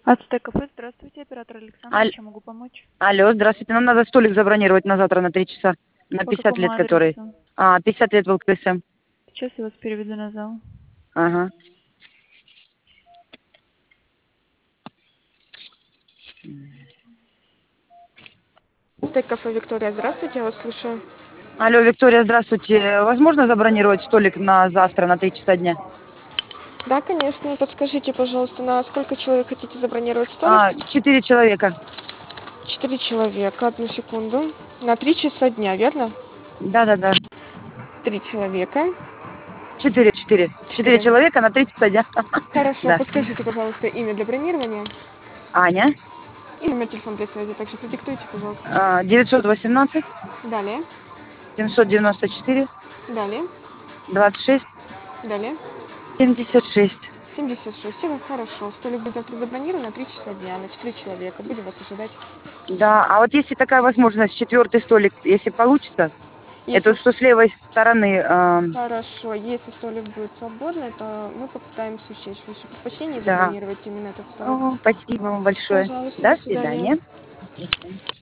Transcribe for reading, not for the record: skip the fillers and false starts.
Ацтек кафе, здравствуйте, оператор Александра, Аль- чем могу помочь? Алло, здравствуйте. Нам надо столик забронировать на завтра на 3 часа. На По 50 какому лет который. адресу? 50 лет в ЛКСМ. Сейчас я вас переведу на зал. Ага. Ацтек кафе Виктория, здравствуйте, я вас слушаю. Алло, Виктория, здравствуйте. Возможно забронировать столик на завтра на 3 часа дня? Да, конечно, подскажите, пожалуйста, на сколько человек хотите забронировать столик? 4 человека. 4 человека, одну секунду. На 3 часа дня, верно? Да-да-да. 3 человека. 4 4. человека на 3 часа дня. Хорошо, Да. подскажите, пожалуйста, имя для бронирования Аня. и номер телефона для связи. Также продиктуйте, пожалуйста. 918 Далее, 794 далее, 26 далее. 76. 76. Все, хорошо. Столик будет завтра забронирован на 3 часа дня, на 4 человека. Будем вас ожидать. Да, а вот если такая возможность, четвертый столик, если получится, это Если что с левой стороны. Хорошо, если столик будет свободный, то мы попытаемся учесть ваши предпочтения и Да. забронировать именно этот столик. Спасибо вам большое. Пожалуйста, До до свидания. свидания. До свидания.